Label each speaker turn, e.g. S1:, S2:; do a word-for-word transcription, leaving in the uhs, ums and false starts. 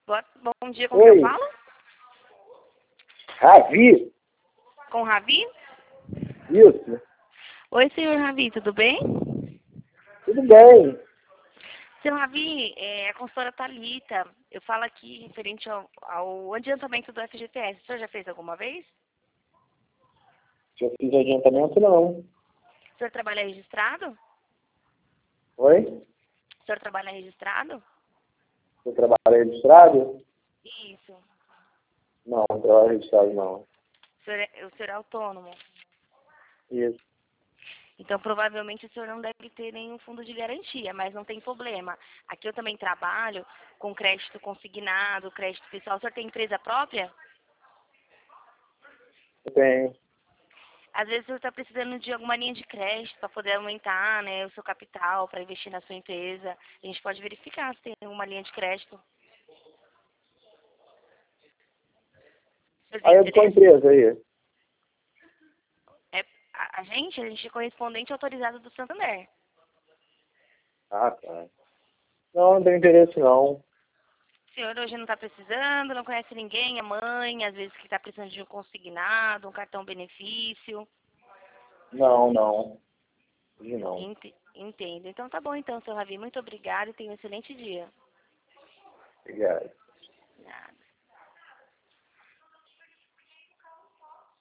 S1: Boa, bom dia, com quem eu
S2: Oi,
S1: falo?
S2: Ravi?
S1: Com o Ravi?
S2: Isso,
S1: Oi, senhor Ravi, tudo bem?
S2: tudo bem.
S1: Senhor Ravi, é a consultora Thalita. Eu falo aqui referente ao, ao adiantamento do F G T S. O senhor já fez alguma vez?
S2: Já fiz adiantamento, não.
S1: O senhor trabalha registrado?
S2: Oi?
S1: O senhor trabalha registrado?
S2: Você trabalha registrado?
S1: Isso.
S2: Não, não trabalho registrado, não.
S1: O senhor é, o senhor é autônomo.
S2: Isso.
S1: Então, provavelmente, o senhor não deve ter nenhum fundo de garantia, mas não tem problema. Aqui eu também trabalho com crédito consignado, crédito pessoal. O senhor tem empresa própria?
S2: Eu tenho.
S1: Às vezes o senhor está precisando de alguma linha de crédito para poder aumentar, né, o seu capital, para investir na sua empresa. A gente pode verificar se tem alguma linha de crédito. O senhor tem
S2: Aí é de qual
S1: interesse?
S2: empresa aí?
S1: É, a, a gente, a gente é correspondente autorizado do Santander.
S2: Ah, tá. Não, não tenho interesse, não.
S1: O senhor hoje não está precisando, não conhece ninguém, a mãe, às vezes que está precisando de um consignado, um cartão benefício.
S2: Não, não. Hoje não.
S1: Ente- Entendo. Então tá bom então, seu Ravi. Muito obrigada e tenha um excelente dia.
S2: Obrigado.